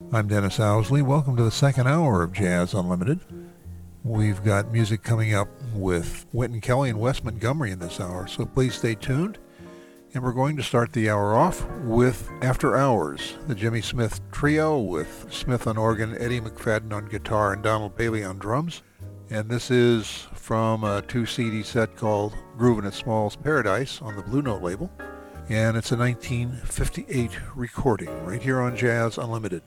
I'm Dennis Owsley. Welcome to the second hour of Jazz Unlimited. We've got music coming up with Wynton Kelly and Wes Montgomery in this hour, so please stay tuned. And we're going to start the hour off with After Hours, the Jimmy Smith Trio with Smith on organ, Eddie McFadden on guitar, and Donald Bailey on drums. And this is from a 2-CD set called Groovin' at Small's Paradise on the Blue Note label. And it's a 1958 recording right here on Jazz Unlimited.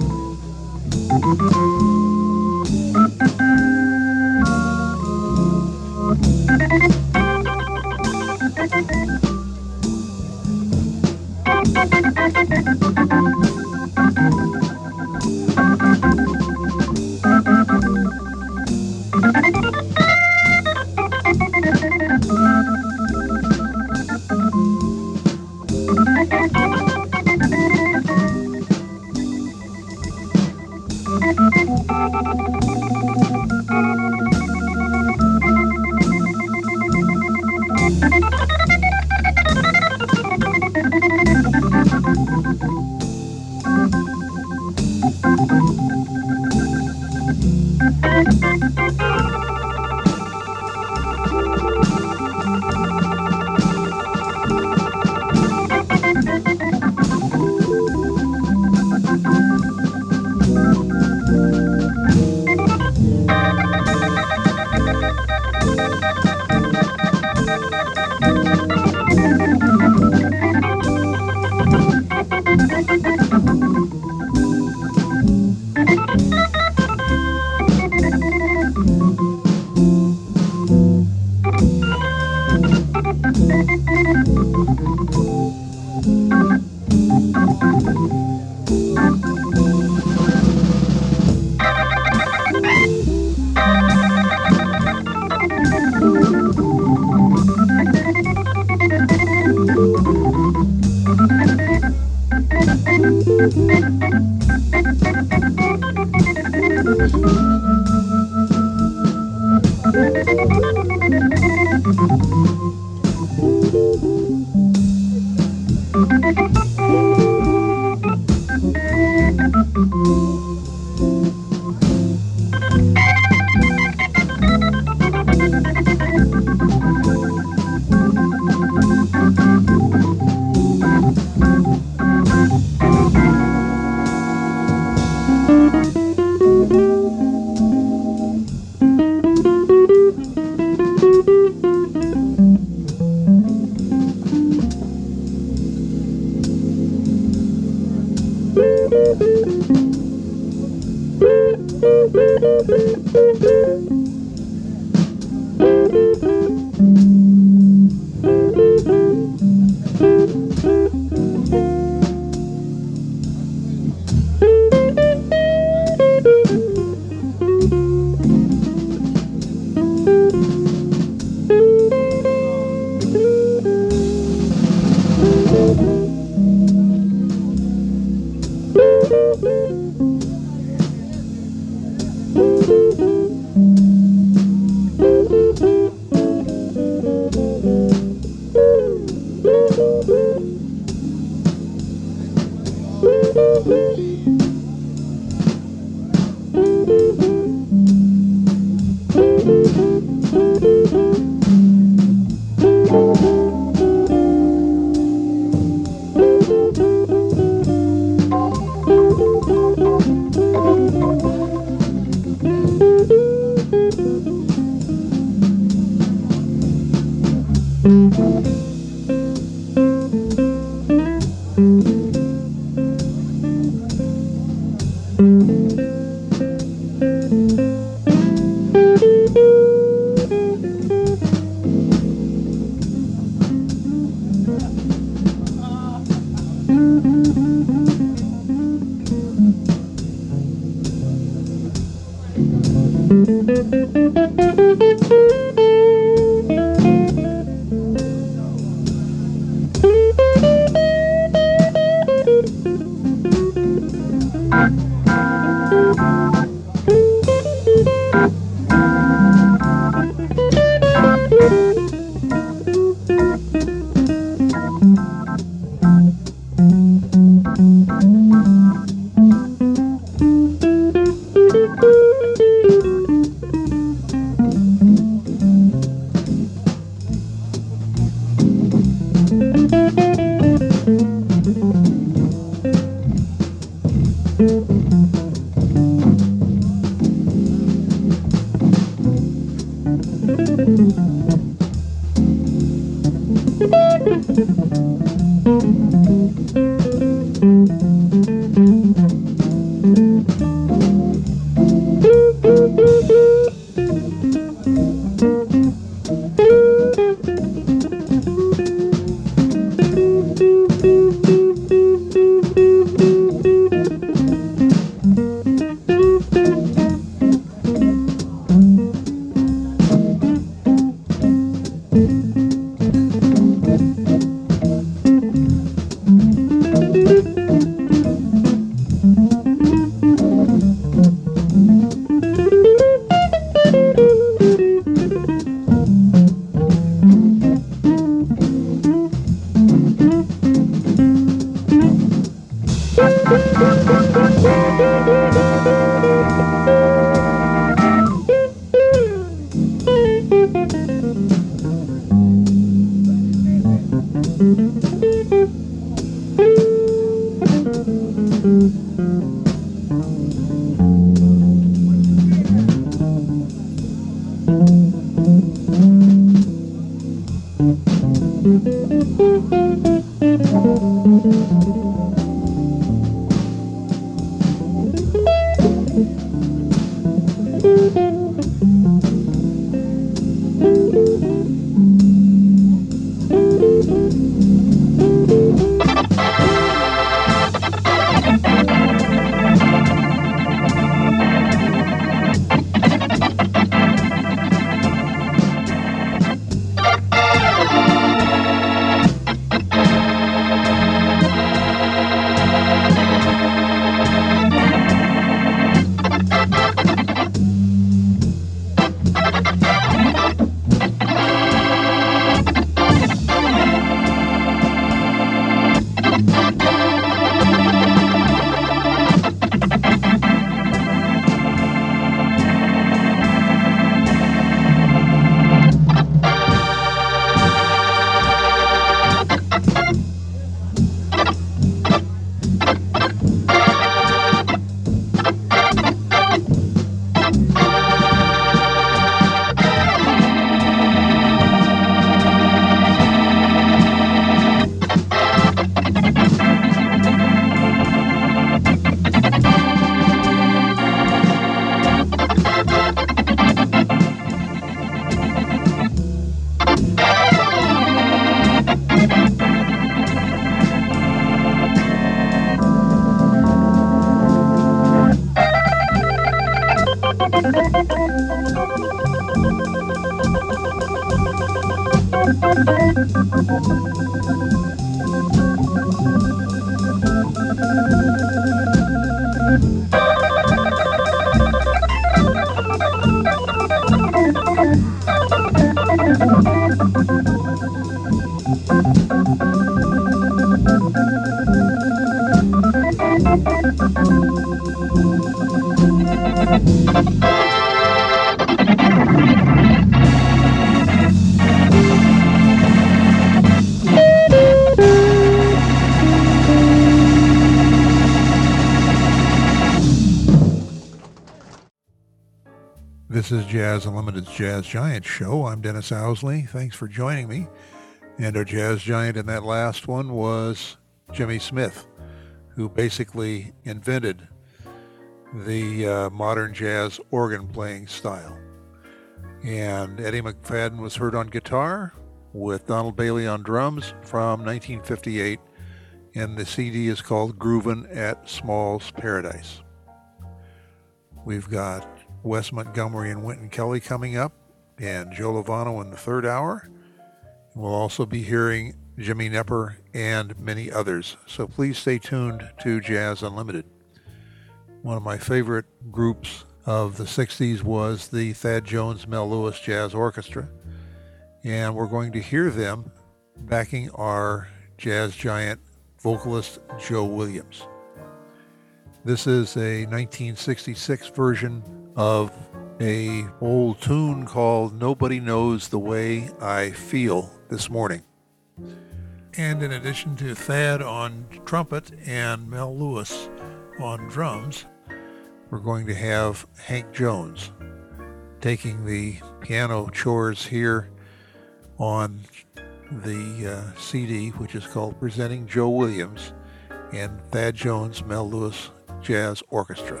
This is Jazz Unlimited's Jazz Giant Show. I'm Dennis Owsley. Thanks for joining me. And our jazz giant in that last one was Jimmy Smith, who basically invented the modern jazz organ playing style. And Eddie McFadden was heard on guitar with Donald Bailey on drums from 1958, and the CD is called Groovin' at Small's Paradise. We've got Wes Montgomery and Wynton Kelly coming up, and Joe Lovano in the third hour. We'll also be hearing Jimmy Knepper and many others, so please stay tuned to Jazz Unlimited. One of my favorite groups of the 60s was the Thad Jones Mel Lewis Jazz Orchestra, and we're going to hear them backing our jazz giant vocalist Joe Williams. This is a 1966 version of a old tune called Nobody Knows the Way I Feel This Morning. And in addition to Thad on trumpet and Mel Lewis on drums, we're going to have Hank Jones taking the piano chores here on the CD, which is called Presenting Joe Williams and Thad Jones Mel Lewis Jazz Orchestra.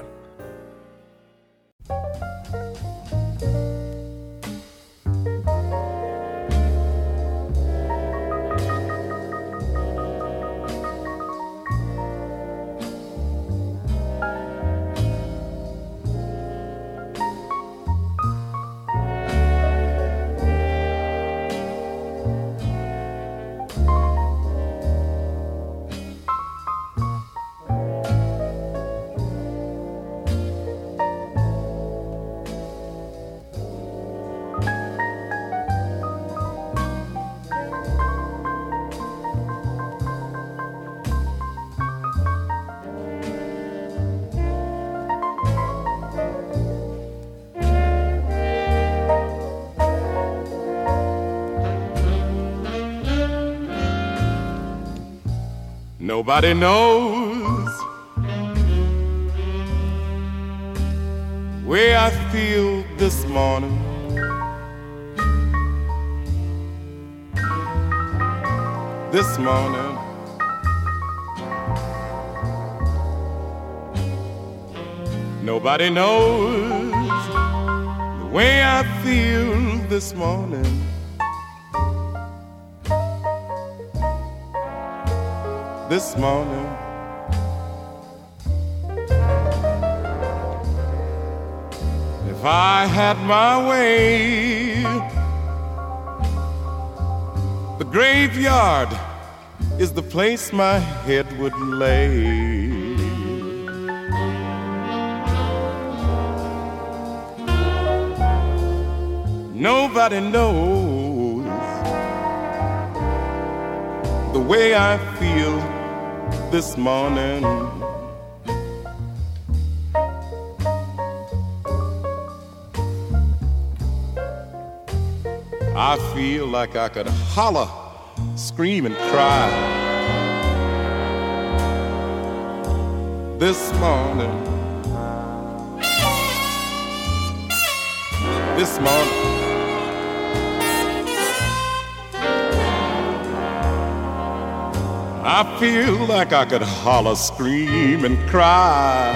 Nobody knows way I feel this morning. This morning, nobody knows the way I feel this morning. This morning, if I had my way, the graveyard is the place my head would lay. Nobody knows the way I feel this morning. I feel like I could holler, scream and cry this morning. This morning, I feel like I could holler, scream, and cry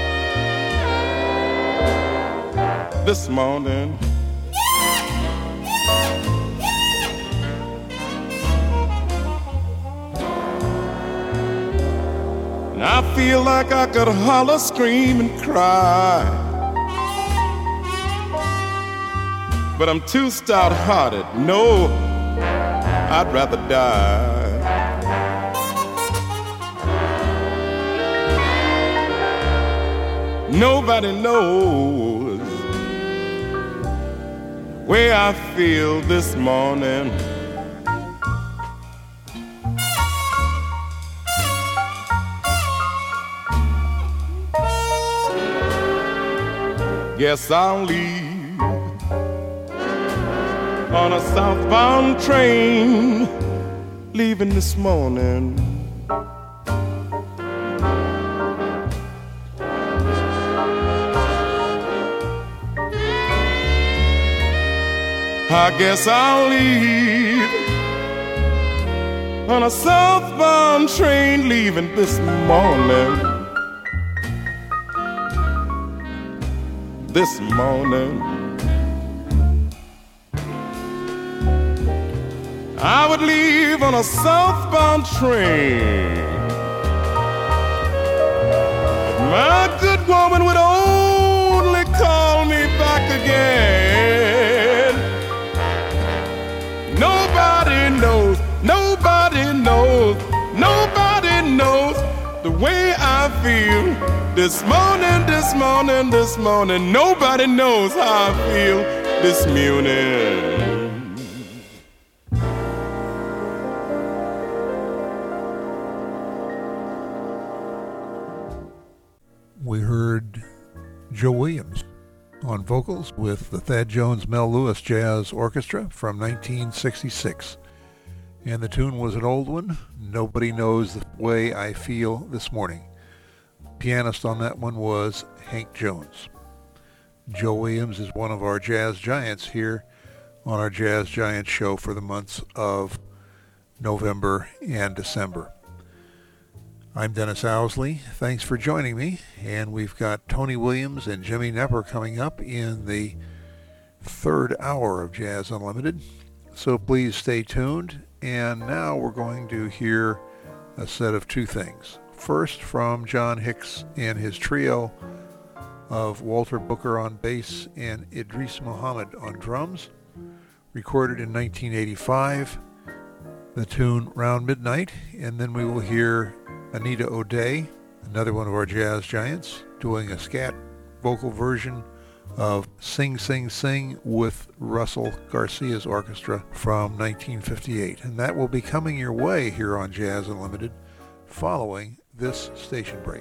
this morning. And I feel like I could holler, scream, and cry, but I'm too stout-hearted. No, I'd rather die. Nobody knows the way I feel this morning. Guess I'll leave on a southbound train, leaving this morning. I guess I'll leave on a southbound train leaving this morning. This morning I would leave on a southbound train, but my good woman would only call me back again. Nobody knows, nobody knows, nobody knows the way I feel this morning, this morning, this morning. Nobody knows how I feel this morning. We heard Joe Williams on vocals with the Thad Jones Mel Lewis Jazz Orchestra from 1966. And the tune was an old one, Nobody Knows the Way I Feel This Morning. Pianist on that one was Hank Jones. Joe Williams is one of our jazz giants here on our Jazz Giants show for the months of November and December. I'm Dennis Owsley. Thanks for joining me. And we've got Tony Williams and Jimmy Knepper coming up in the third hour of Jazz Unlimited. So please stay tuned. And now we're going to hear a set of two things. First, from John Hicks and his trio of Walter Booker on bass and Idris Muhammad on drums, recorded in 1985, the tune Round Midnight. And then we will hear Anita O'Day, another one of our jazz giants, doing a scat vocal version of Sing, Sing, Sing with Russell Garcia's orchestra from 1958. And that will be coming your way here on Jazz Unlimited following this station break.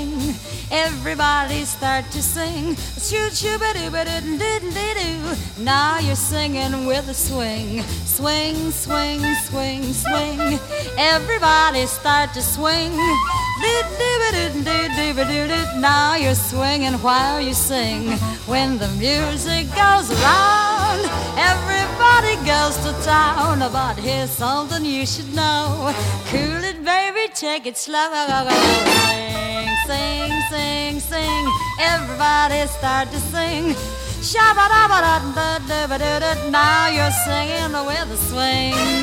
swing. Everybody start to sing. Shoot, shoot, ba doo, ba doo, doo, doo, doo. Now you're singing with a swing. Swing, swing, swing, swing. Everybody start to swing. Now you're swinging while you sing. When the music goes around, everybody goes to town. But here's something you should know. Cool it, baby, take it slow. Sing, sing, sing, sing. Everybody start to sing. Shabba-dabba-da-da-da-da-da. Now you're singing with a swing.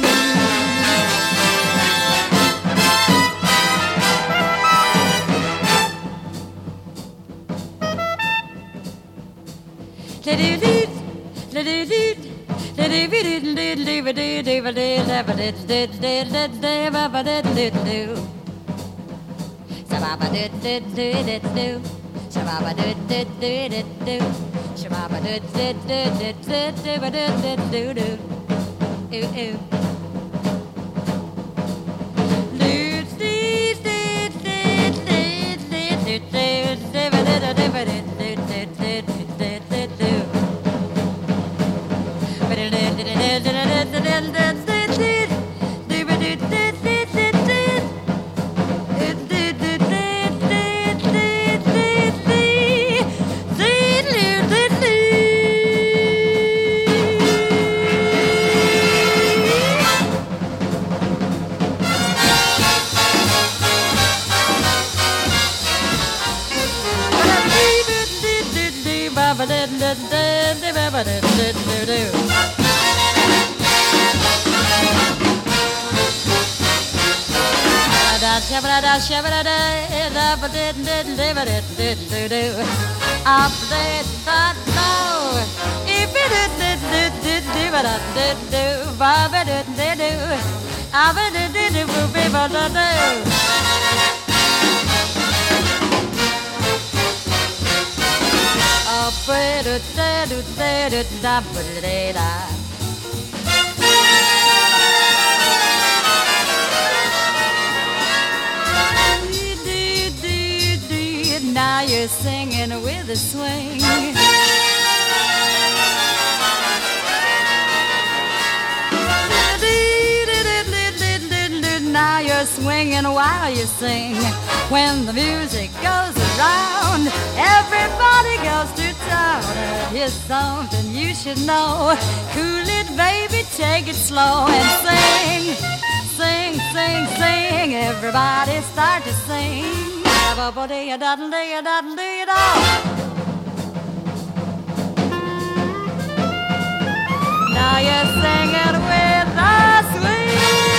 Now you're singing with a swing. Now you're swinging while you sing. When the music goes around, everybody goes to town. Here's something you should know. Cool it, baby, take it slow and sing. Sing, sing, sing. Everybody start to sing. Now you're singing with a swing.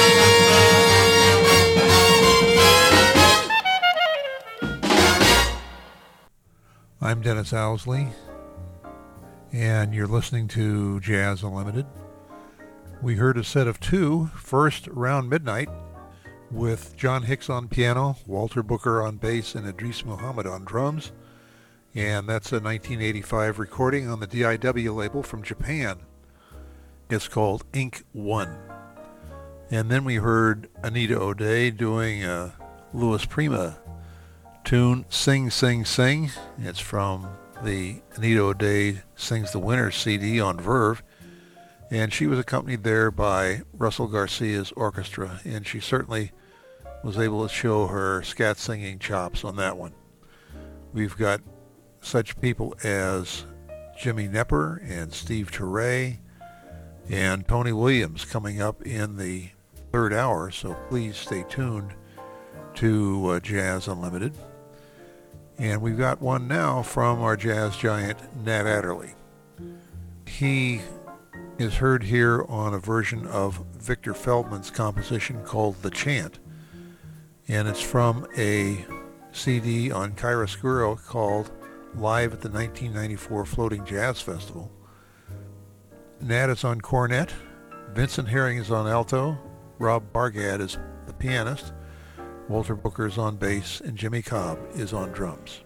I'm Dennis Owsley, and you're listening to Jazz Unlimited. We heard a set of two, first Around Midnight, with John Hicks on piano, Walter Booker on bass, and Idris Muhammad on drums. And that's a 1985 recording on the DIW label from Japan. It's called Ink 1. And then we heard Anita O'Day doing a Louis Prima tune, Sing, Sing, Sing. It's from the Anita O'Day Sings the Winner CD on Verve. And she was accompanied there by Russell Garcia's orchestra, and she certainly was able to show her scat singing chops on that one. We've got such people as Jimmy Knepper and Steve Turre and Tony Williams coming up in the third hour, so please stay tuned to Jazz Unlimited. And we've got one now from our jazz giant, Nat Adderley. He is heard here on a version of Victor Feldman's composition called The Chant, and it's from a CD on Chiaroscuro called Live at the 1994 Floating Jazz Festival. Nat is on cornet, Vincent Herring is on alto, Rob Bargad is the pianist, Walter Booker is on bass, and Jimmy Cobb is on drums.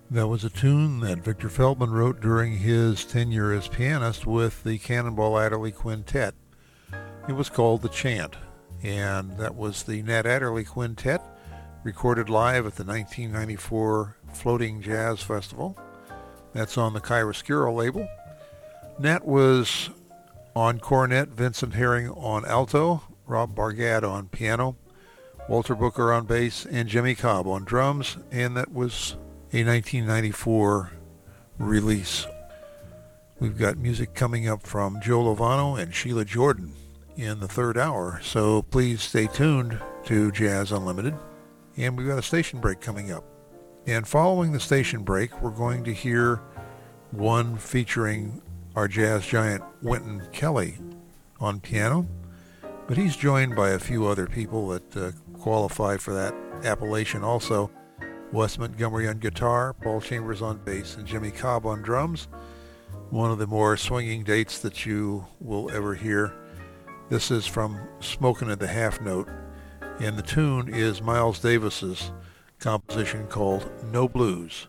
That was a tune that Victor Feldman wrote during his tenure as pianist with the Cannonball Adderley Quintet. It was called The Chant, and that was the Nat Adderley Quintet, recorded live at the 1994 Floating Jazz Festival. That's on the Chiaroscuro label. Nat was on cornet, Vincent Herring on alto, Rob Bargad on piano, Walter Booker on bass, and Jimmy Cobb on drums, and that was a 1994 release. We've got music coming up from Joe Lovano and Sheila Jordan in the third hour, so please stay tuned to Jazz Unlimited. And we've got a station break coming up. And following the station break, we're going to hear one featuring our jazz giant Wynton Kelly on piano, but he's joined by a few other people that qualify for that appellation also. Wes Montgomery on guitar, Paul Chambers on bass, and Jimmy Cobb on drums. One of the more swinging dates that you will ever hear. This is from Smokin' at the Half Note, and the tune is Miles Davis's composition called No Blues.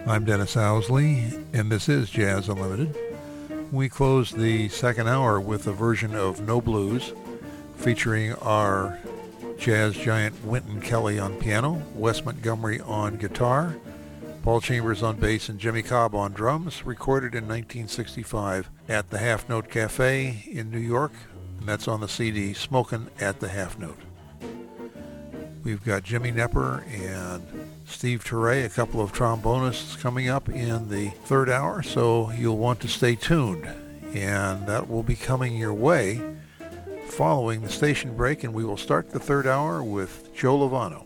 I'm Dennis Owsley, and this is Jazz Unlimited. We close the second hour with a version of No Blues, featuring our jazz giant Wynton Kelly on piano, Wes Montgomery on guitar, Paul Chambers on bass, and Jimmy Cobb on drums, recorded in 1965 at the Half Note Cafe in New York, and that's on the CD Smokin' at the Half Note. We've got Jimmy Knepper and Steve Turre, a couple of trombonists, coming up in the third hour, so you'll want to stay tuned. And that will be coming your way following the station break, and we will start the third hour with Joe Lovano.